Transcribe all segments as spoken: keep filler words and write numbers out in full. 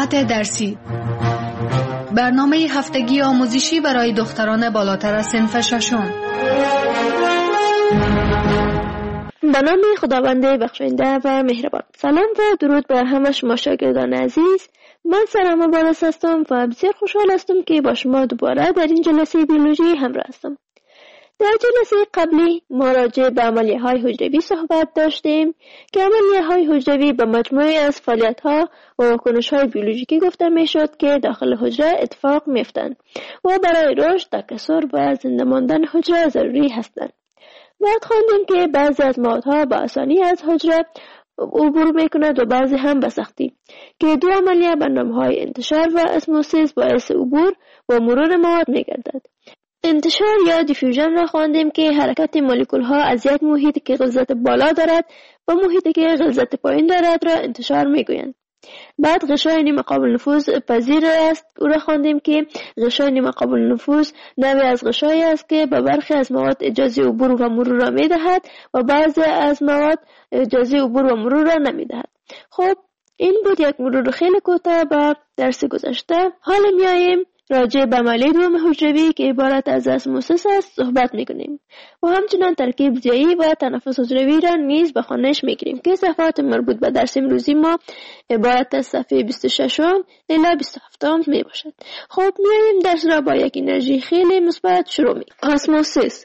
ساعت درسی، برنامه هفتگی آموزشی برای دختران بالاتر از صنف ششم. به نام خداوند بخشنده و مهربان. سلام و درود به همه شما شاگردان عزیز. من سلام بارس هستم و بسیار خوشحال هستم که با شما دوباره در این جلسه بیولوژی همراه هستم. در جلسه قبلی ما راجع به عملیه های حجروی صحبت داشتیم که عملیه های حجروی به مجموعه از فعالیت ها و واکنش های بیولوژیکی گفته می شد که داخل حجره اتفاق می افتند و برای رشد، تکثر و زنده ماندن حجره ضروری هستند. بعد خواندیم که بعضی از موادها به آسانی از حجره عبور می کند و بعضی هم به سختی، که دو عملیه به نام‌های انتشار و اسموسیس باعث عبور و مرور مواد می گردد. انتشار یا دیفیوژن را خواندیم که حرکت مولکول ها از یک محیط که غلظت بالا دارد و محیطی که غلظت پایین دارد را انتشار می گویند. بعد غشای نیمه قابل نفوذ پذیر است، او را خواندیم که غشای نیمه قابل نفوذ نوعی از غشایی است که به برخی از مواد اجازه عبور و مرور را می دهد و بعضی از مواد اجازه عبور و مرور را نمی دهد. خب این بود یک مرور خیلی کوتاه به درس گذشته. حالا میاییم راجع به عملیه دوم حجروی که عبارت از اسموسیس است صحبت میکنیم و همچنان ترکیب ضیایی و تنفس حجروی را نیز به خوانش میگیریم که صفحات مربوط به درس امروزی ما عبارت از صفحه بیست و شش الی بیست و هفت می باشد. خب میاییم درس را با یک انرژی خیلی مثبت شروع میکنیم. اسموسیس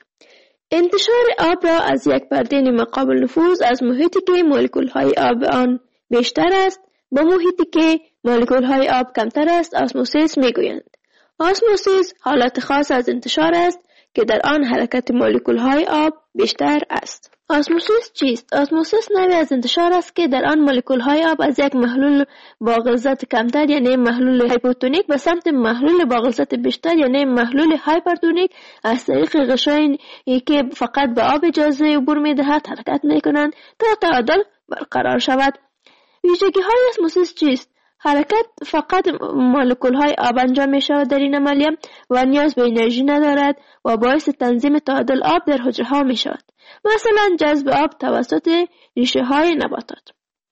انتشار آب را از یک پرده نیمه قابل نفوذ از محیطی که مولکول های آب آن بیشتر است با محیطی که مولکول های آب کمتر است اسموسیس میگویند. اسموسیس حالت خاص از انتشار است که در آن حرکت مولکول های آب بیشتر است. اسموسیس چیست؟ اسموسیس نوعی از انتشار است که در آن مولکول های آب از یک محلول با غلظت کمتر یعنی محلول هایپوتونیک به سمت محلول با غلظت بیشتر یعنی محلول هایپرتونیک از طریق غشایی که فقط به آب اجازه عبور می دهد حرکت می کنند تا تعادل برقرار شود. ویژگی های اسموسیس چیست؟ حرکت فقط مولکول های آب انجام می شود در این عملیه و نیاز به انرژی ندارد و باعث تنظیم تعادل آب در حجره ها می شود، مثلا جذب آب توسط ریشه های نباتات.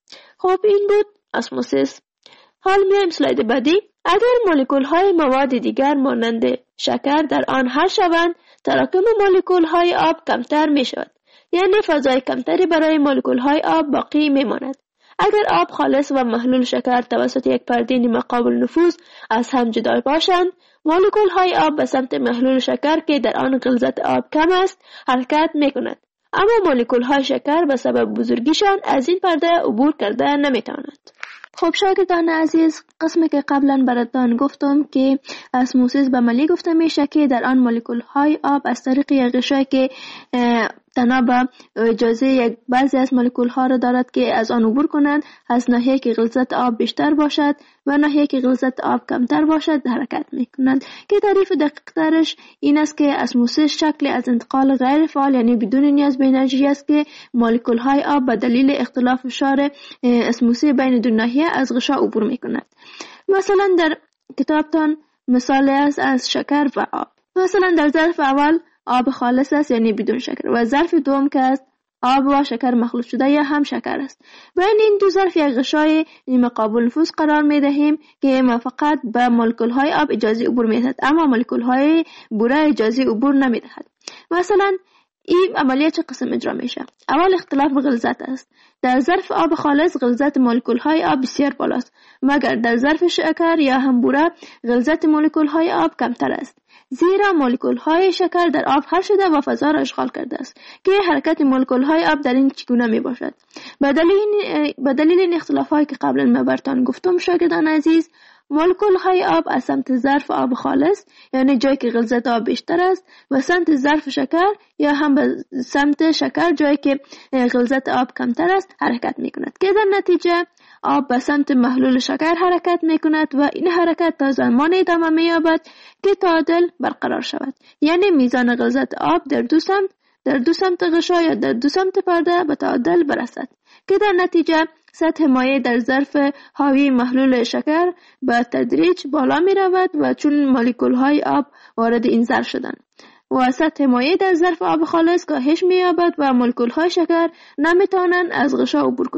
خب این بود اسموسیس. حال میایم اسلاید بعدی. اگر مولکول های مواد دیگر مانند شکر در آن حل شوند تراکم مولکول های آب کمتر می شود، یعنی فضای کمتری برای مولکول های آب باقی می ماند. اگر آب خالص و محلول شکر توسط یک پرده نیمه قابل نفوذ از هم جدا باشند مولکول های آب به سمت محلول شکر که در آن غلظت آب کم است حرکت می کند، اما مولکول های شکر به سبب بزرگیشان از این پرده عبور کرده نمی توانند. خب شاگردان عزیز، قسمی که قبلا براتون گفتم که اسموسیس به عملیه گفته میشه که در آن مولکول های آب از طریق یک غشایی که تنها به اجازه یک بعضی از مولکول ها را دارد که از آن عبور کنند از ناحیه که غلظت آب بیشتر باشد و ناحیه که غلظت آب کمتر باشد حرکت میکنند، که تعریف دقیق ترش این است که اسموسیس شکل از انتقال غیر فعال یعنی بدون نیاز به انرژی است که مولکول های آب به دلیل اختلاف فشار اسموسی بین دو ناحیه از غشا عبور میکنند. مثلا در کتابتان مثال است از شکر و آب. مثلا در ظرف اول آب خالص است یعنی بدون شکر و ظرف دوم که است آب و شکر مخلوط شده یا هم شکر است. بین این دو ظرف یک غشای نیمه قابل نفوذ قرار می دهیم که ما فقط به مولکول های آب اجازه عبور می دهد اما مولکول های بوره اجازه عبور نمی دهد. مثلا این عملیه چه قسم اجرا میشه؟ اول اختلاف غلظت است. در ظرف آب خالص غلظت مولکول های آب بسیار بالاست، مگر در ظرف شکر یا هم بوره غلظت مولکول های آب کمتر است، زیرا مولکول های شکر در آب حل شده و فضا را اشغال کرده است که حرکت مولکول های آب در این چگونه می باشد. به دلیل این اختلاف هایی که قبلا ما براتون گفتم شاگردان عزیز، مولکول های آب از سمت ظرف آب خالص یعنی جایی که غلظت آب بیشتر است و سمت ظرف شکر یا هم به سمت شکر جایی که غلظت آب کمتر است حرکت می کند، که در نتیجه آب به سمت محلول شکر حرکت می کند و این حرکت تا زمان ادامه می یابد که تعادل برقرار شود، یعنی میزان غلظت آب در دو سمت در دو سمت غشا یا در دو سمت پرده به تعادل برسد، که در نتیجه سطح مایع در ظرف حاوی محلول شکر به تدریج بالا می رود و چون مولکول های آب وارد این ظرف شدند و سطح مایع در ظرف آب خالص کاهش می یابد و مولکول های شکر نمی توانند از غشا عبور کنند،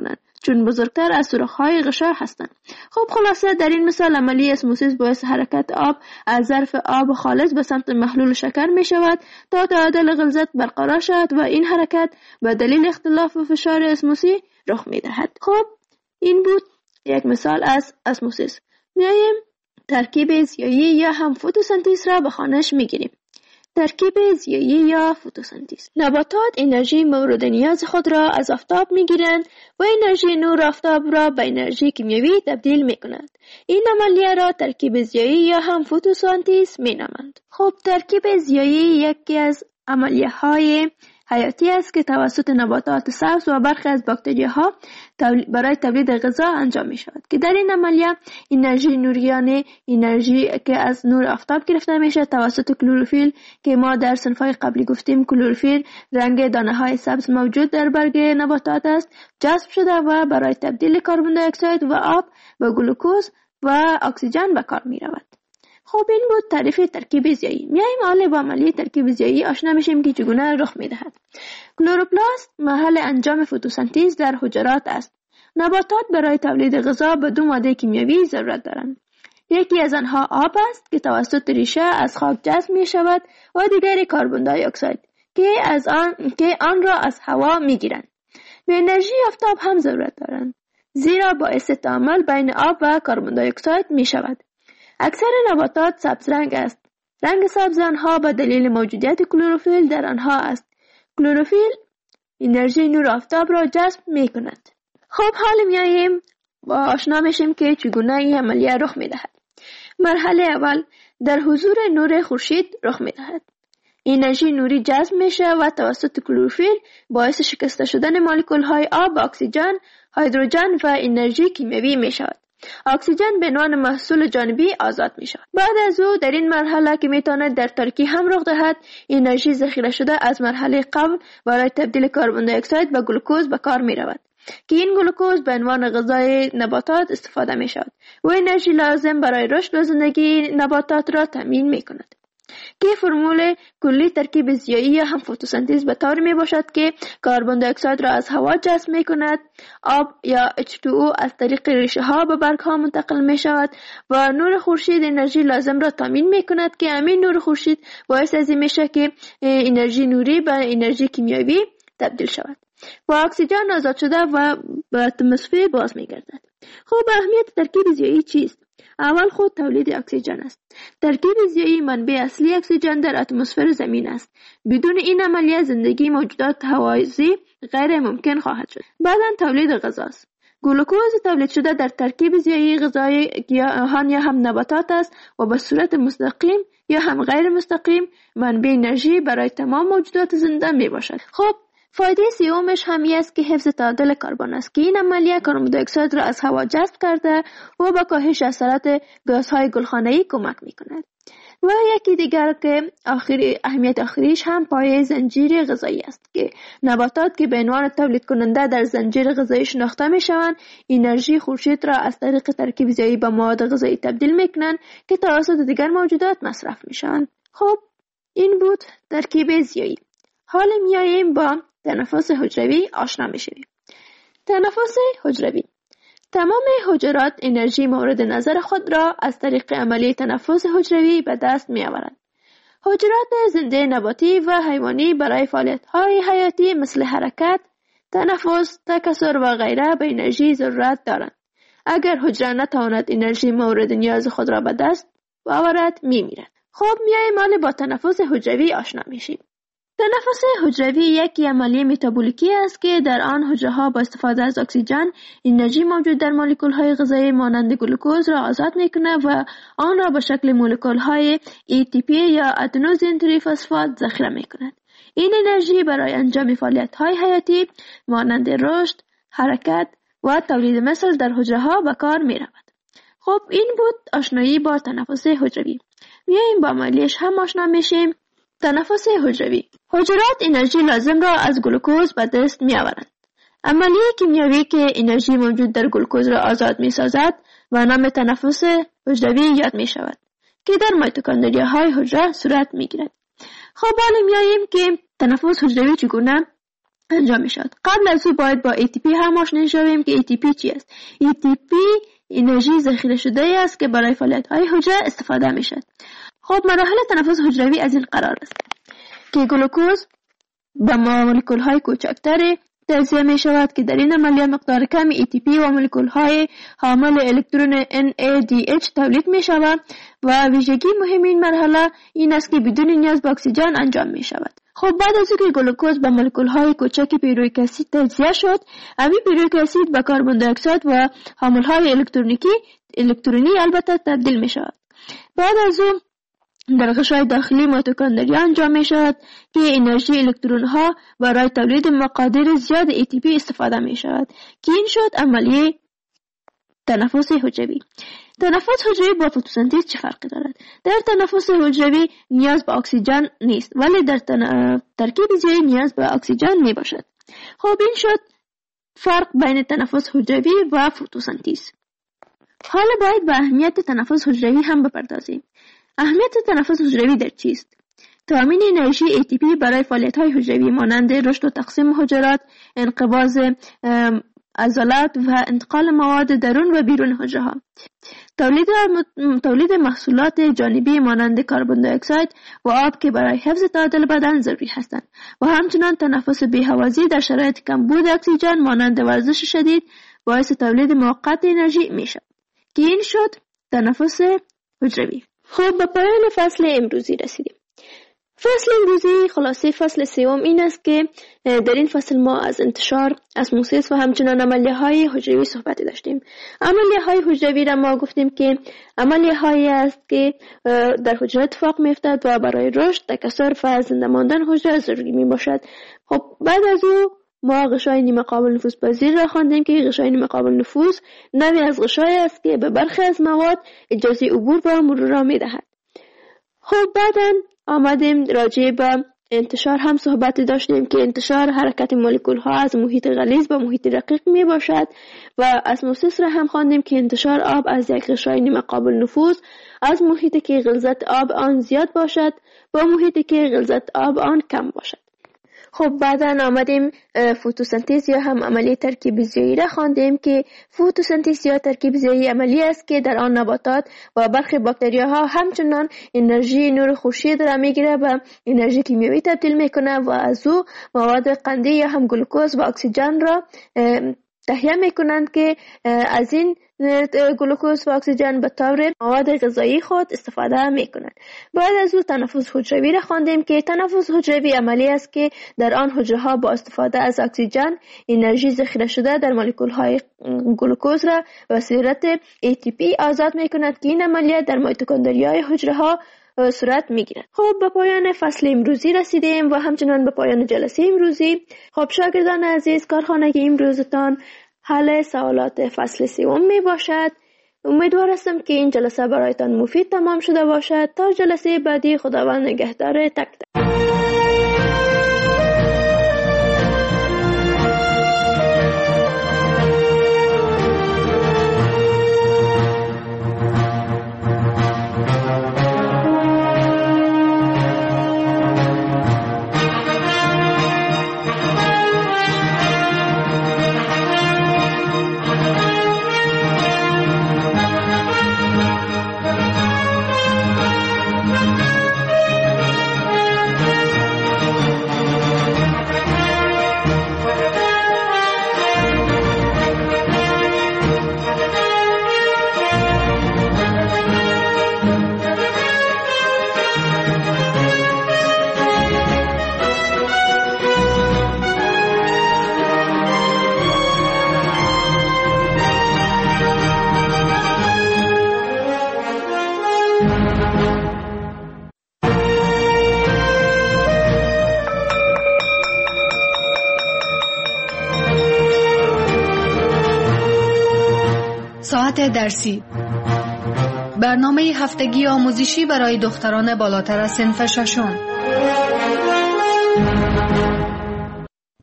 چون بزرگتر از سوراخ‌های غشا هستند. خب خلاصه در این مثال عملی اسموسیس باعث حرکت آب از ظرف آب خالص به سمت محلول شکر می شود تا تعادل غلظت برقرار شود و این حرکت به دلیل اختلاف فشار اسموسی رخ می دهد. خب این بود یک مثال از اسموسیس. میایم ترکیب زیایی یا هم فتوسنتز را به خوانش می گیریم. ترکیب زیایی یا فتوسنتز. نباتات انرژی مورد نیاز خود را از آفتاب می گیرند و انرژی نور آفتاب را به انرژی کیمیایی تبدیل می کنند. این عملیه را ترکیب زیایی یا هم فتوسنتز می نامند. خب ترکیب زیایی یکی از عملیه های حیاتی است که توسط نباتات سبز و برخی از باکتریاها برای تولید غذا انجام می شود که در این عملیه انرژی نوریانه انرژی که از نور آفتاب گرفته می شود توسط کلروفیل که ما در صنفهای قبلی گفتیم کلروفیل رنگ دانه های سبز موجود در برگ نباتات است جذب شده و برای تبدیل کربن دی اکساید و آب به گلوکوز و اکسیژن به کار می رود. خب این بود تعریف ترکیب زیایی. میایم حالا با عملیه ترکیب زیایی آشنا میشیم که چگونه رخ میدهد. کلوروپلاست محل انجام فتوسنتز در حجرات است. نباتات برای تولید غذا به دو ماده کیمیایی ضرورت دارند. یکی از آنها آب است که توسط ریشه از خاک جذب می شود و دیگری کربن دی اکساید که از آن که آن را از هوا میگیرند. به انرژی آفتاب هم ضرورت دارند زیرا باعث تعامل بین آب و کربن دی اکساید می شود. اکثر نباتات سبز رنگ است. رنگ سبز آنها به دلیل موجودیت کلروفیل در آنها است. کلروفیل انرژی نور آفتاب را جذب می کند. خب حالا میاییم با آشنا میشیم که چگونه این عملیه رخ می دهد. مرحله اول در حضور نور خورشید رخ می دهد. انرژی نوری جذب میشه و توسط کلروفیل باعث شکسته شدن مولکول های آب و اکسیژن، هیدروژن و انرژی کیمیایی می شود. اکسیژن به عنوان محصول جانبی آزاد می شود. بعد از او در این مرحله که می تواند در ترکی هم رخ دهد انرژی ذخیره شده از مرحله قبل برای تبدیل کربن دی اکساید به گلوکوز به کار می رود که این گلوکوز به عنوان غذای نباتات استفاده می شود و انرژی لازم برای رشد و زندگی نباتات را تامین می کند. که فرمول کلی ترکیب زیایی یا هم فتوسنتز به طور می باشد که کربن دی اکساید را از هوا جذب می کند، آب یا اچ تو او از طریق ریشه ها به برگ ها منتقل می شود و نور خورشید انرژی لازم را تامین می کند که همین نور خورشید باعث از این می شود که انرژی نوری به انرژی کیمیایی تبدیل شود و اکسیژن آزاد شده و به اتمسفر باز می گردد. خب اهمیت ترکیب زیایی چیست؟ اول خود تولید اکسیژن است. ترکیب زیایی منبع اصلی اکسیژن در اتمسفر زمین است. بدون این عملیه زندگی موجودات هوازی غیر ممکن خواهد شد. بعداً تولید غذا است. گلوکوز تولید شده در ترکیب زیایی غذای گیاهان یا هم نباتات است و به صورت مستقیم یا هم غیر مستقیم منبع انرژی برای تمام موجودات زنده می باشد. خب فایده سومش همی است که حفظ تعادل کربن است که این عملیه کربن دی اکساید را از هوا جذب کرده و به کاهش اثرات گازهای گلخانه‌ای کمک می‌کند. و یکی دیگر که آخری اهمیت آخریش هم پایه زنجیره غذایی است که نباتات که به عنوان تولید کننده در زنجیره غذایی شناخته می‌شوند انرژی خورشید را از طریق ترکیب زیایی به مواد غذایی تبدیل می‌کنند که توسط دیگر موجودات مصرف می‌شوند. خب این بود ترکیب زیایی. حالا میاییم با تنفس حجروی آشنا میشویم. تنفس حجروی تمام حجرات انرژی مورد نظر خود را از طریق عملیه تنفس حجروی به دست می آورند. حجرات زنده نباتی و حیوانی برای فعالیت‌های حیاتی مثل حرکت، تنفس، تکثر و غیره به انرژی ضرورت دارند. اگر حجره نتواند انرژی مورد نیاز خود را به دست آورد می میرد. خب میاییم حالا با تنفس حجروی آشنا میشیم. تنفس حجروی یک عملیه متابولیکی است که در آن حجره‌ها با استفاده از اکسیژن انرژی موجود در مولکول‌های غذایی مانند گلوکوز را آزاد می‌کند و آن را به شکل مولکول‌های ای تی پی یا ادنوزین تریفسفات ذخیره می‌کند. این انرژی برای انجام فعالیت‌های حیاتی مانند رشد، حرکت و تولید مثل در حجره‌ها به کار می‌رود. خب این بود آشنایی با تنفس حجروی. میایم با عملیش هم آشنا میشیم. تنفس حجروی. حجرات انرژی لازم را از گلوکوز به دست می آورند. عملیه کیمیایی که انرژی موجود در گلوکوز را آزاد می سازد و نام تنفس حجروی یاد می شود که در میتوکندریاهای حجره صورت می گیرد. خب حالا میاییم که تنفس حجروی چگونه انجام می شود. قبل از او باید با ای تی پی هم آشنا شویم که ای تی پی چی است. ای تی پی انرژی ذخیره شده است که برای فعالیت‌های حجره استفاده می شود. خب مراحل تنفس حجروی از این قرار است که گلوکوز با مولکول‌های کوچکتر تجزیه می شود که در این عملیه مقدار کم ای تی پی و مولکول‌های حامل الکترون ان ای دی اچ تولید می شود و ویژگی مهم این مرحله این است که بدون نیاز به اکسیژن انجام می شود. خب بعد از اینکه گلوکوز به مولکول‌های کوچک پیرویک اسید تجزیه شد، همین پیرویک اسید به کربن دی اکساید و حامل‌های الکترونیکی الکترونی البته تبدیل می شود. بعد از اون در غشای داخلی میتوکندریا انجام می شود که انرژی الکترون ها برای تولید مقادیر زیاد ای تی پی استفاده می شود که این شد عملیه تنفس حجروی. تنفس حجروی با فتوسنتز چه فرقی دارد؟ در تنفس حجروی نیاز به اکسیژن نیست ولی در تن... ترکیب زیایی نیاز به اکسیژن می باشد. خب این شد فرق بین تنفس حجروی و فتوسنتز. حالا باید به اهمیت تنفس حجروی هم بپردازیم. اهمیت تنفس حجروی در چیست؟ تامین انرژی ای تی پی برای فعالیت‌های حجروی مانند رشد و تقسیم حجرات، انقباض عضلات و انتقال مواد درون و بیرون حجره‌ها. تولید تولید محصولات جانبی مانند کربن دی اکساید و آب که برای حفظ تعادل بدن ضروری هستند و همچنین تنفس بی‌هوازی در شرایط کمبود اکسیژن مانند ورزش شدید باعث تولید موقت انرژی می‌شود که این شد تنفس حجروی. خب به پایان فصل امروزی رسیدیم. فصل امروزی خلاصه فصل سوم این است که در این فصل ما از انتشار اسموسیس و همچنان عملیه های حجروی صحبت داشتیم. عملیه های حجروی را ما گفتیم که عملیه هایی است که در حجره اتفاق می افتد و برای رشد، تکثر و زنده ماندن حجره ضروری می باشد. خب بعد از او ما غشای نیمه قابل نفوذ پذیر را خواندیم که غشای نیمه قابل نفوذ نوعی از غشای است که به برخی از مواد اجازه عبور و مرور را می دهد. خب بعداً آمدیم راجع به انتشار هم صحبت داشتیم که انتشار حرکت مولکول ها از محیط غلیظ به محیط رقیق می باشد و اسموسیس را هم خواندیم که انتشار آب از یک غشای نیمه قابل نفوذ از محیطی که غلظت آب آن زیاد باشد با محیطی که غلظت آب آن کم باشد. خب بعداً آمدیم فتوسنتز یا هم عملیه ترکیب زیایی را خواندیم که فتوسنتز یا ترکیب زیایی عملی است که در آن نباتات و برخی باکتریاها همچنان انرژی نور خورشید را میگیره و انرژی کیمیایی تبدیل میکنه و از او مواد قندی یا هم گلوکوز و اکسیژن را تهیه میکنند که از این گلوکوز و اکسیژن به طور مواد غذایی خود استفاده میکنند. بعد از او تنفس حجروی را خواندیم که تنفس حجروی عملی است که در آن حجره ها با استفاده از اکسیژن انرژی ذخیره شده در مولکول های گلوکوز را به صورت ای تی پی آزاد میکند که این عملیات در میتوکندریای حجره ها صورت میگیرد. خب به پایان فصل امروزی رسیدیم و همچنان به پایان جلسه امروزی. خب شاگردان عزیز، کارخانه امروزتان حل سوالات فصل سوم می باشد. امیدوار هستم که این جلسه برایتان مفید تمام شده باشد. تا جلسه بعدی، خداوند نگهدار تک تک. ساعت درسی، برنامه هفتگی آموزشی برای دختران بالاتر از صنف ششم.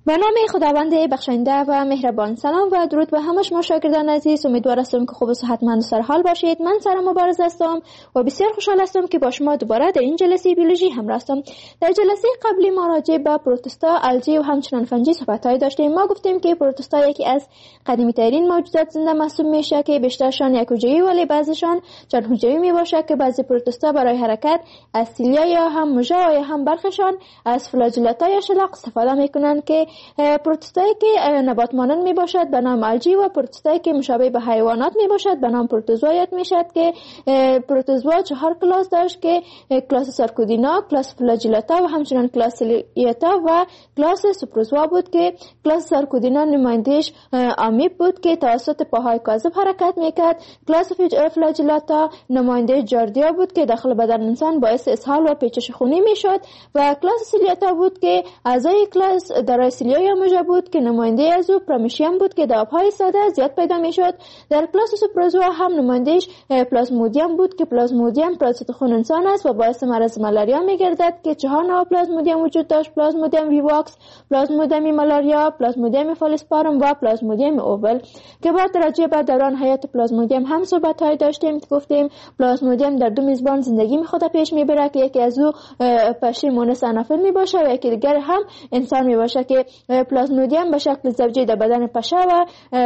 به نام خداوند بخشنده و مهربان. سلام و درود به همه شما شاگردان عزیز. امیدوار هستم که خوب و صحتمند و سرحال باشید. من سارا مبارز هستم و بسیار خوشحال هستم که با شما دوباره در این جلسه بیولوژی همراه هستم. در جلسه قبلی ما راجع به پروتوستا، الژی و همچنین فنجی صحبت‌های داشتیم. ما گفتیم که پروتوستا یکی از قدیمی ترین موجودات زنده محسوب میشه که بیشترشان یک حجروی ولی بعضیشان چند حجروی میباشه که بعضی پروتوستا برای حرکت از سیلیا یا هم موژه یا هم برخشان از فلاجلتا یا شلاق استفاده میکنن که پروتوستایی که نبات مانند می باشد به نام الژی و پروتوستایی که مشابه به حیوانات می باشد به نام پروتوزوا یاد می شد که پروتوزوا چهار کلاس داشت که کلاس سارکودینا، کلاس فلاجلتا و همچنین کلاس سیلیتا و کلاس سوپروزوا بود که کلاس سارکودینا نمایندهش آمیب بود که توسط پاهای کاذب حرکت میکرد. کلاس فلاجلتا نماینده جاردیا بود که داخل بدن انسان باعث اسهال و پیچش خونی میشد و کلاس سیلیتا بود که اعضای کلاس دارای سیلیا یا موژه بود که نماینده از او پرامیشیم بود که دابهای ساده زیاد پیدا میشد. در کلاس سوپروزوا هم نمایندهش پلازمودیم بود که پلازمودیم پراسیت خون انسان است و باعث مرض مالاریا میگردد که چهار نوع پلازمودیم وجود داشت: پلازمودیم ویواکس، پلازمودیم مالاریا، پلازمودیم فالسپارم و پلازمودیم اوول که بعد راجع به دوران حیات پلازمودیم هم صحبت‌های داشتیم که گفتیم پلازمودیم در دو میزبان زندگی می خود پیش میبره که یکی از او پشه مونس انافل میباشه و یکی دیگر هم انسان میباشه که پلازمودیم به شکل زوجی در بدن پشه و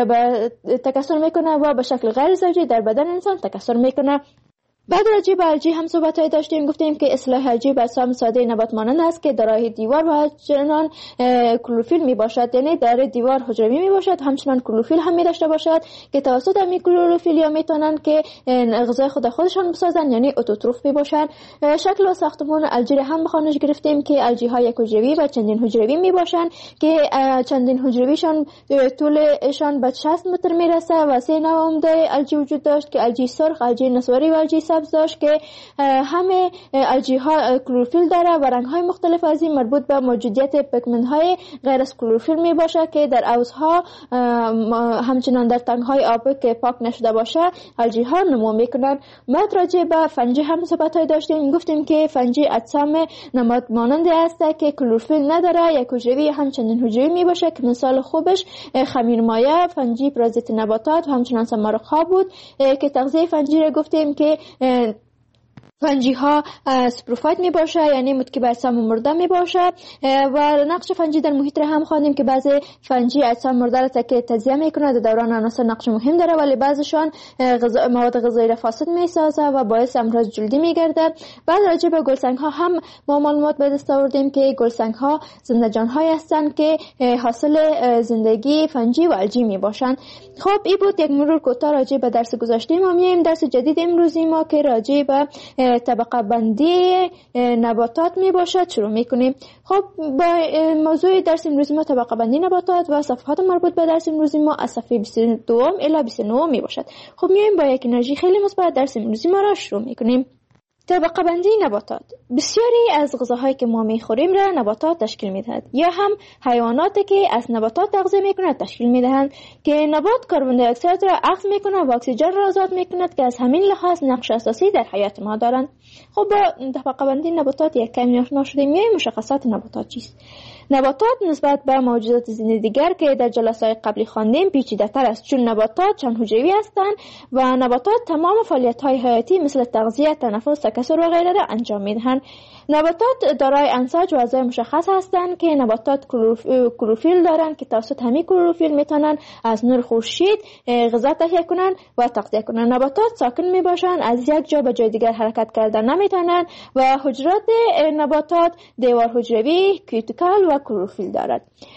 تکثر میکنه و به شکل غیر زوجی در بدن انسان تکثر میکنه. بعد راجع به الژی هم صحبت‌های داشتیم. گفتیم که اصطلاح الژی به سام ساده نبات مانند است که دارای دیوار و همچنان کلروفیل می باشد، یعنی در دیوار حجروی می باشد، همچنان کلروفیل هم می داشته باشد که توسط همین کلروفیل یا میتونن که غذای خود خودشان بسازن، یعنی اتوتروف می باشند. شکل و ساختمان الژی هم بخوانش گرفتیم که الژی ها یک حجروی و چندین حجروی می باشند که چندین حجرویشان طولشان به شصت متر میرسه و سه نوع عمده الژی وجود داشت که الژی سرخ، الژی نسواری و الژی سبز داشت که همه الژی ها کلروفیل داره و رنگ های مختلف از این مربوط به موجودیت پیگمنت های غیر از کلروفیل می باشه که در عوضها همچنان در تنگ های آبی که پاک نشده باشه الژی ها نمو میکنن. بعد راجع به فنجی هم صحبت های داشتیم. گفتیم که فنجی اجسام نبات مانند است که کلروفیل نداره، یک حجروی همچنین حجروی می باشه که مثال خوبش خمیرمایه، فنجی پرازیت نباتات و همچنان سمارق ها بود که تغذیه فنجی را گفتیم که فنجی ها سپروفایت می باشه، یعنی متکی به اجسام مرده می باشه و نقش فنجی در محیط را هم خواندیم که بعضی فنجی اجسام مرده را تجزیه میکنه، در دوران عناصر نقش مهم داره ولی بعضیشان غذا مواد غذایی را فاسد می سازه و باعث امراض جلدی می گرده. بعد راجع به گلسنگ ها هم ما معلومات به دست آوردیم که گلسنگ ها زنده جان های هستند که حاصل زندگی فنجی و الژی می باشند. خب این بود یک مرور کوتاه راجع به درس گذشته. ما میایم درس جدید امروزی ما که راجع به طبقه بندی نباتات می باشد شروع می کنیم. خب با موضوع درس امروزی ما طبقه بندی نباتات و صفحات مربوط به درس امروزی ما از صفحه بیست و دو الی بیست و نه می باشد. خب میایم با یک انرژی خیلی مثبت درس امروزی ما را شروع می کنیم. طبقه بندی نباتات. بسیاری از غذاهایی که ما میخوریم را نباتات تشکیل میدهند یا هم حیواناتی که از نباتات تغذیه میکنند تشکیل میدهند که نبات کربن دی اکساید را اخذ میکنه و اکسیژن را آزاد میکند که از همین لحاظ نقش اساسی در حیات ما دارند. خب با طبقه بندی نباتات یک کمی آشنا شدیم. یا مشخصات نباتات چیست؟ نباتات نسبت به موجودات زنده دیگر که در جلسات قبلی خواندیم پیچیده‌تر است، چون نباتات چند حجروی هستند و نباتات تمام فعالیت‌های حیاتی مثل تغذیه، تنفس، تکثر و غیره را انجام می‌دهند. نباتات دارای انساج و اعضای مشخص هستند که نباتات کلروفیل دارند که توسط همین کلروفیل میتونن از نور خورشید غذا تهیه کنند و تغذیه کنند. نباتات ساکن میباشند، از یک جا به جای دیگر حرکت کردن نمیتونند و حجرات نباتات دیوار حجروی، کیوتیکل و کلروفیل دارد.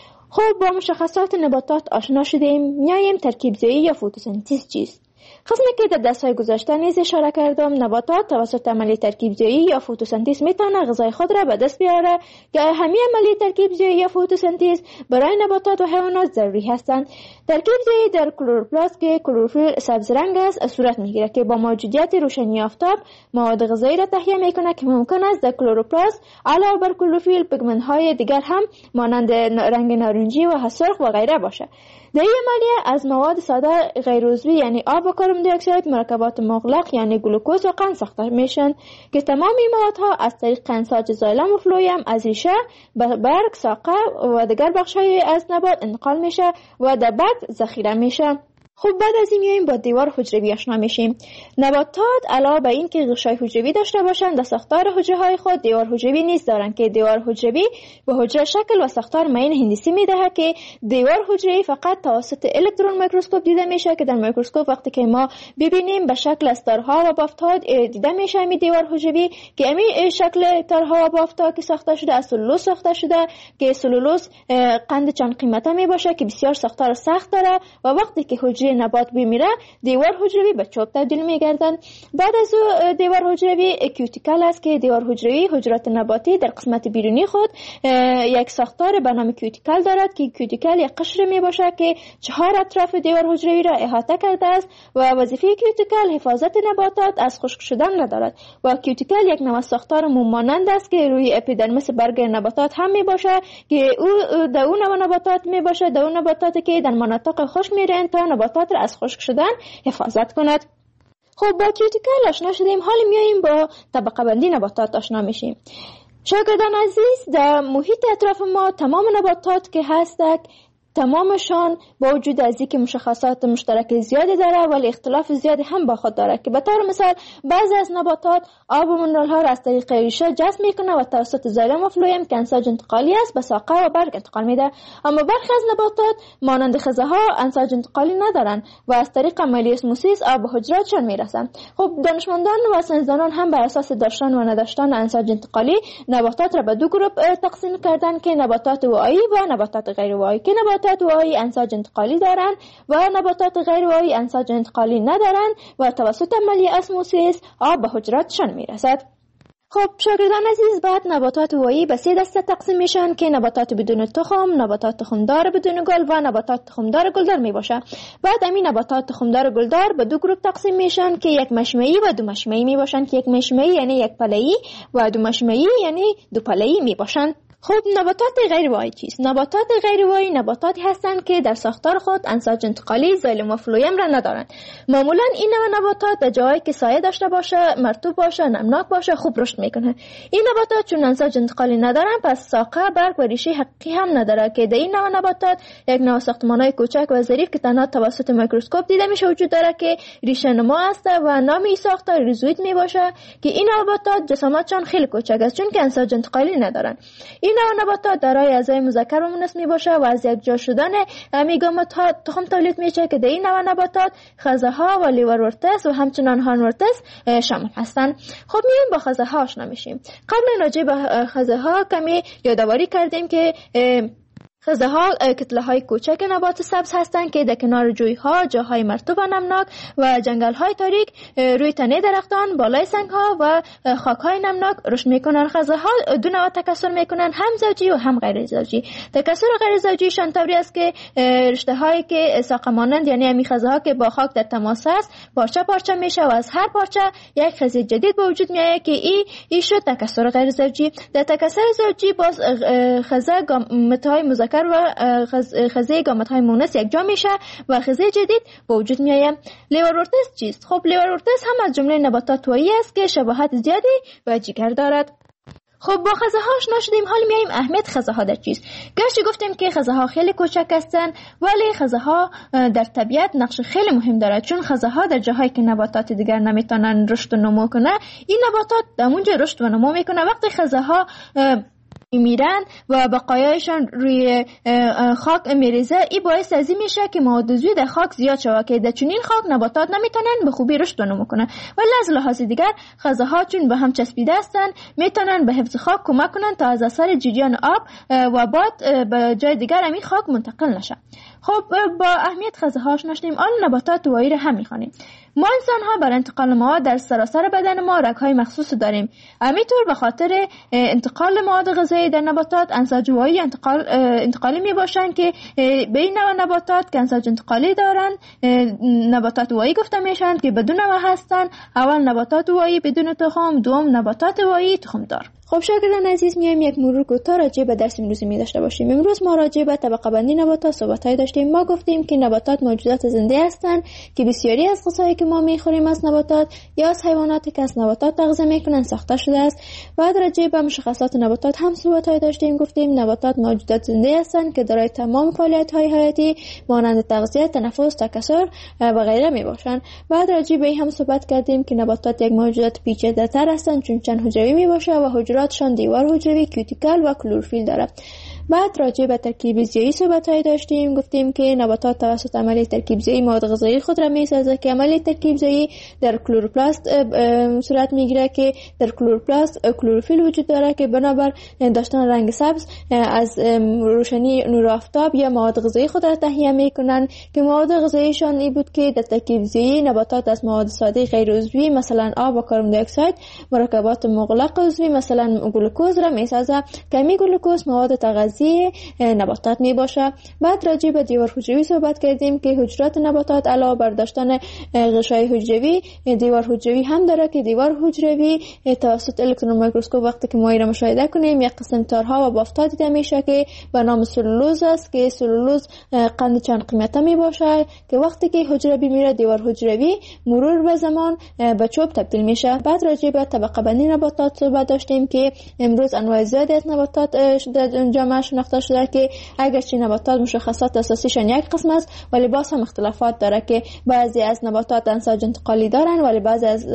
خب با مشخصات نباتات آشنا شدیم. میایم ترکیب زایی یا فتوسنتز چیست؟ قسمی که در درس‌های گذشته نیز اشاره کردم، نباتات توسط عملیه ترکیب زایی یا فتوسنتز میتونه غذای خود را به دست بیاره که همین عملیه ترکیب زایی یا فتوسنتز برای نباتات و حیوانات ضروری هستند. ترکیب زایی در کلروپلاست که کلروفیل سبز رنگ است صورت میگیره که با موجودیت روشنی آفتاب مواد غذایی را تهیه میکنه که ممکن است در کلروپلاست علاوه بر کلروفیل پیگمنت های دیگر هم مانند رنگ نارنجی و سرخ و غیره باشه. در این عملیه از مواد ساده غیر عضوی یعنی آب و کربن دی اکساید مرکبات مغلق یعنی گلوکوز و قند ساخته میشن که تمام این موادها از طریق قندساج زایلم و فلویم از ریشه به برگ، ساقه و دیگر بخش‌های از نبات انتقال میشه و در بعد ذخیره میشه. خب بعد از این میایم با دیوار حجروی آشنا میشیم. نباتات علاوه بر این که غشای حجروی داشته باشند در ساختار حجره های خود دیوار حجروی نیز دارند که دیوار حجروی به حجره شکل و ساختار معین هندسی میدهد که دیوار حجروی فقط توسط الکترون میکروسکوپ دیده میشه که در میکروسکوپ وقتی که ما ببینیم به شکل از تارها و بافت‌ها دیده میشه می دیوار حجروی که امی شکل تارها و بافت‌ها که ساخته شده از سلولوز ساخته شده که سلولوز قند چند قیمته می باشه که بسیار ساختار سخت داره و وقتی که حجره نبات بمیره دیوار حجروی به چوب تبدیل میگردن. بعد از او دیوار حجروی کیوتیکل است که دیوار حجروی حجرات نباتی در قسمت بیرونی خود یک ساختار به نام کیوتیکل دارد که کیوتیکل یک قشر می باشه که چهار اطراف دیوار حجروی را احاطه کرده است و وظیفه کیوتیکل حفاظت نباتات از خشک شدن ندارد و کیوتیکل یک نوع ساختار موم مانند است که روی اپیدرمیس برگ نباتات هم می باشه که او در اون نوع نباتات می باشه در اون نباتاتی که در مناطق خشک میرن تا نباتات را از خشک شدن حفاظت کند. خب با کیوتیکل آشنا شدیم، حالا میاییم با طبقه بندی نباتات آشنا میشیم. شاگردان عزیز، در محیط اطراف ما تمام نباتات که هستند تمامشان با وجود از اینکه مشخصات مشترک زیادی داره ولی اختلاف زیادی هم با خود داره که به طور مثال بعضی از نباتات آب و منرال ها را از طریق ریشه جذب میکنه و توسط زایلم و فلویم که انساج انتقالی است به ساقه و برگ انتقال میده، اما برخی از نباتات مانند خزه ها انساج انتقالی ندارن و از طریق عملیه اسموسیس آب به حجراتشان میرسن. خب دانشمندان و ساینسدانان هم بر اساس داشتن و نداشتن انساج انتقالی نباتات را به دو گروه تقسیم کردن که نباتات واعی و نباتات غیر واعی که نباتات نباتات واعی انساج انتقالی دارند و نباتات غیر واعی انساج انتقالی ندارند و توسط عملیه اسموسیس آب به حجراتشان میرسد. خب شاگردان عزیز، بعد نباتات واعی به سه دسته تقسیم میشن که نباتات بدون تخم، نباتات تخمدار بدون گل و نباتات تخمدار گلدار می باشه. بعد همین نباتات تخمدار گلدار به دو گروه تقسیم میشن که یک مشمعی و دو مشمعی می باشن که یک مشمعی یعنی یک پله‌ای و دو مشمعی یعنی دو پله‌ای می باشن. خب نباتات غیر واعی چیست؟ نباتات غیر واعی نباتاتی هستند که در ساختار خود انساج انتقالی زایلم و فلویم را ندارند. معمولا این نوع نباتات در جایی که سایه داشته باشه، مرطوب باشه، نمناک باشه خوب رشد میکنه. این نباتات چون انساج انتقالی ندارن پس ساقه، برگ و ریشه حقیقی هم نداره که در این نوع نباتات یک نوع ساختمانای کوچک و ظریف که تنها توسط میکروسکوپ دیده میشه وجود داره که ریشه نما است و نام این ساختار ریزوید می باشه که این نباتات جسامتشان خیلی کوچک است چون که انساج انتقالی ندارن. این نوع نباتات دارای اعضای مذکر و مؤنث می باشه و از یک جا شدن امیگامات ها تخم تولید میشه که در این نوع نباتات خزه ها و لیورورتس و همچنان هانورتس شامل هستند. خب میایم با خزه ها آشنا میشیم. قبل راجع به خزه ها کمی یادآوری کردیم که خزه ها کتله های کوچک نبات سبز هستند که در کنار جوی ها، جاهای مرطوب و نمناک و جنگل های تاریک روی تنه درختان، بالای سنگ ها و خاک های نمناک رشد میکنن. خزه ها دو نوع تکثر میکنن، هم زوجی و هم غیر زوجی. تکثر غیر زوجیشان طوری است که رشته هایی که ساقه مانند یعنی همین خزه ها که با خاک در تماس است پارچه پارچه میشه و از هر پارچه یک خزه جدید به وجود میاد که این این شد تکثر غیر زوجی. در تکثر زوجی باز خزه گامت های مذکر و خزه گامت های مؤنث یک جا میشه و خزه جدید به وجود میآید. لیورورتس چیست؟ خب لیورورتس هم از جمله نباتات واعی است که شباهت زیادی به جگر دارد. خب با خزه ها آشنا شدیم، حالا میایم اهمیت خزه ها در چیست. گرچه گفتیم که خزه ها خیلی کوچک هستند ولی خزه ها در طبیعت نقش خیلی مهم دارد، چون خزه ها در جاهایی که نباتات دیگر نمیتونن رشد و نمو کنه این نباتات در اونجا رشد و نمو میکنه. وقتی خزه ها میرن و بقایایشان روی خاک میریزه این باعث ازی میشه که مواد عضوی در خاک زیاد شوه که در چنین خاک نباتات نمیتونن به خوبی رشد و نمو کنن. ولی از لحاظ دیگر خزه ها چون به هم چسبیده هستن میتونن به حفظ خاک کمک کنن تا از اثر جریان آب و باد به جای دیگر همین خاک منتقل نشه. خب با اهمیت خزه ها آشنا شدیم، آن نباتات واعی را هم میخوانیم. ما انسان ها برای انتقال مواد در سراسر بدن ما رگ‌های مخصوص داریم. همینطور به خاطر انتقال مواد غذایی در نباتات انساج‌وایی انتقال انتقالی می باشند که بین نباتات که انساج انتقالی دارند نباتات وایی گفته میشن که بدون نوع هستند. اول نباتات وایی بدون تخم، دوم نباتات وایی تخم دار. خب شاگردان عزیز، میایم یک مرور کوتاه راجع به درس امروزی می داشته باشیم. امروز ما راجع به طبقه بندی نباتات صحبت‌های داشتیم. ما گفتیم که نباتات موجودات زنده هستند که بسیاری از غذاهایی که ما میخوریم از نباتات یا از حیواناتی که از نباتات تغذیه میکنن ساخته شده است. بعد راجع به مشخصات نباتات هم صحبت‌های داشتیم. گفتیم نباتات موجودات زنده هستند که دارای تمام فعالیت‌های حیاتی مانند تغذیه، تنفس، تکثر و غیره میباشند. بعد راجع به این هم صحبت کردیم که نباتات یک موجودات پیچیده‌تر هستند چون چند حجروی میباشه و حجراتشان دیوار حجروی، کیوتیکل و کلروفیل دارد. بعد راجع به ترکیب زیایی صحبت‌های داشتیم. گفتیم که نباتات توسط عملیه ترکیب زیایی مواد غذایی خود را می‌سازد که عملیه ترکیب زیایی در کلروپلاست صورت می‌گیرد که در کلروپلاست کلروفیل وجود دارد که بنابر داشتن رنگ سبز از روشنی نور آفتاب یا مواد غذایی خود را تهیه می‌کنند که مواد غذاییشان این بود که در ترکیب زیایی نباتات از مواد ساده غیر عضوی مثلا آب و کربن دی اکساید مرکبات مغلق عضوی مثلا گلوکوز را می‌سازد که می گلوکوز مواد تغذیه نباتات می باشه. بعد راجع به دیوار حجروی صحبت کردیم که حجرات نباتات علاوه بر داشتن غشای حجروی دیوار حجروی هم داره که دیوار حجروی توسط الکترون میکروسکوپ وقتی که ما این را مشاهده کنیم یک قسم تارها و بافت‌ها دیده میشه که به نام سلولوز است که سلولوز قند چند قیمته می باشه که وقتی که حجره میره دیوار حجروی مرور به زمان به چوب تبدیل میشه. بعد راجع به طبقه بندی نباتات صحبت داشتیم که امروز انواع زیادی از نباتات در جامعه شناخته شده که اگرچه نباتات مشخصات اساسیشان یک قسم است ولی باز هم اختلافات داره که بعضی از نباتات انساج انتقالی دارن ولی بعضی از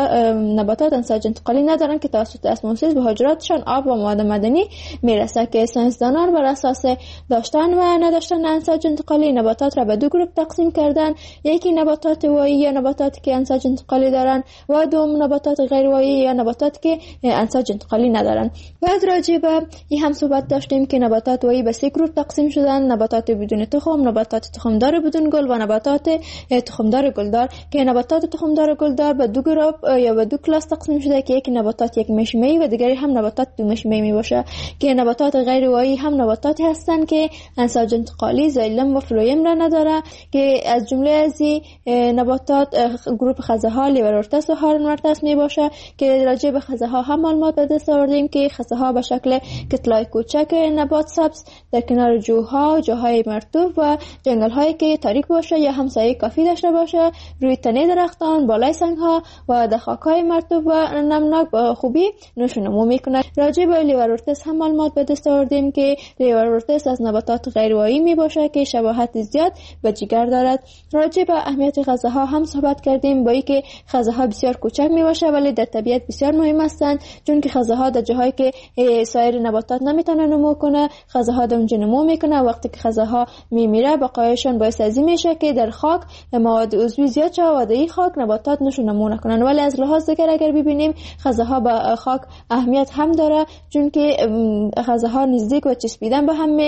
نباتات انساج انتقالی ندارن که توسط اسموزیس به حجراتشان آب و مواد معدنی میرسه که ساینسدانان بر اساس داشتن و نداشتن انساج انتقالی نباتات را به دو گروه تقسیم کردن. یکی نباتات وایی یا نباتاتی که انساج انتقالی دارن و دوم نباتات غیر وایی یا نباتاتی که انساج انتقالی ندارن. بعد راجع به این هم صحبت داشتیم که نباتات وایی به سه گروه تقسیم شدن: نباتات بدون تخم، نباتات تخمدار بدون گل و نباتات تخمدار گلدار که نباتات تخمدار گلدار به دو گروه یا به دو کلاس تقسیم شده که یکی نباتات یک مشمه‌ای و دیگری هم نباتات دو مشمه‌ای می باشه که نباتات غیر وایی هم نباتاتی هستند که انساج انتقالی زایلم و فلویم را نداره که از جمله از نباتات گروه خزه‌ها لیورورتس و هارنورتس می باشه که راجع به خزه‌ها هم معلومات به دست آوردیم که خزه‌ها به شکل کتلای کوچک نبات سبز در کنار جوها، جاهای مرطوب و جنگل‌هایی که تاریک باشه یا همسایه کافی داشته باشه روی تنه درختان، بالای سنگ‌ها و در خاک‌های مرطوب و نمناک با خوبی نشو نمو می‌کنه. راجع به لیورورتس هم معلومات به دست آوردیم که لیورورتس از نباتات غیر وایی می باشه که شباهت زیاد به جگر دارد. راجع به اهمیت خزه‌ها هم صحبت کردیم با اینکه خزه‌ها بسیار کوچک می باشه ولی در طبیعت بسیار مهم هستند چون که خزه‌ها در جاهایی که سایر نباتات نمیتونه نمو کنه خزه‌ها در اونجا نمو میکنه. وقتی که خزه‌ها میمیره بقایشان باعث از این میشه که در خاک مواد عضوی زیاد شه و در این خاک نباتات نشو نمو نکنن. ولی از لحاظ دیگر اگر ببینیم خزه‌ها با خاک اهمیت هم داره چون که خزه‌ها نزدیک و چسبیدن به هم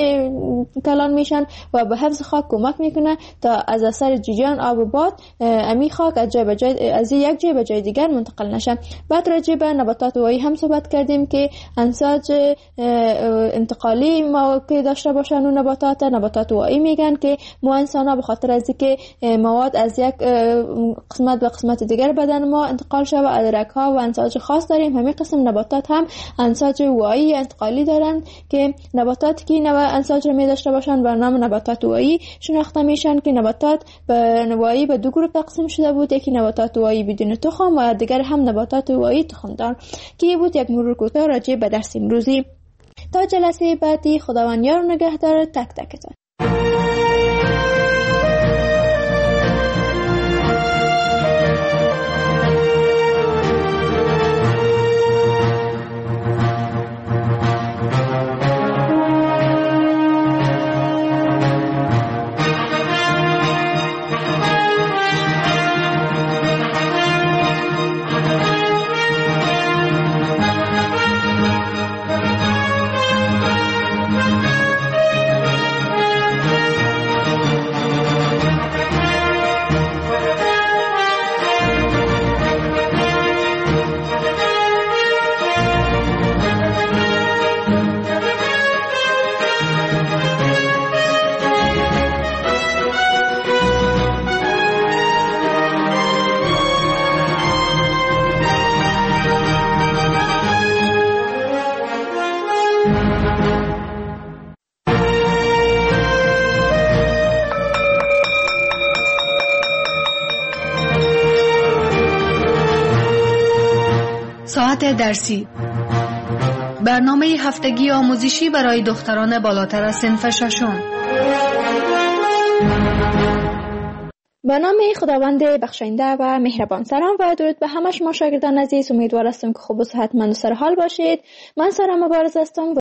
کلان میشن و به حفظ خاک کمک میکنه تا از اثر جریان آب و باد امی خاک از جای به جای از یک جای به جای دیگر منتقل نشه. بعد راجع به نباتات وایی هم صحبت کردیم که انساج انتقالی ما که داشته باشن و نباتات نباتات وایی میگن که ما انسان‌ها به خاطر از اینکه مواد از یک قسمت به قسمت دیگر بدن ما انتقال شده و ادرک‌ها و انساج خاص داریم. همین قسم نباتات هم انساج وایی انتقالی دارن که نباتاتی که نوع انساج رو می داشته باشن بر نام نباتات وایی شناخته میشن که نباتات به وایی به دو گروه تقسیم شده بود: یکی نباتات وایی بدون تخم و دیگر هم نباتات وایی تخمدار. که بود یک مرور کوتاه راجع به درس امروزی. تا جلسه بعدی خداوند یار و نگهدار تک تکتان. ساعت درسی، برنامه هفتگی آموزشی برای دختران بالاتر از صنف ششم. به نام خداوند بخشنده و مهربان. سلام و درود به همه شما شاگردان عزیز. امیدوار هستم که خوب و صحتمند و سرحال باشید. من سارا مبارز هستم.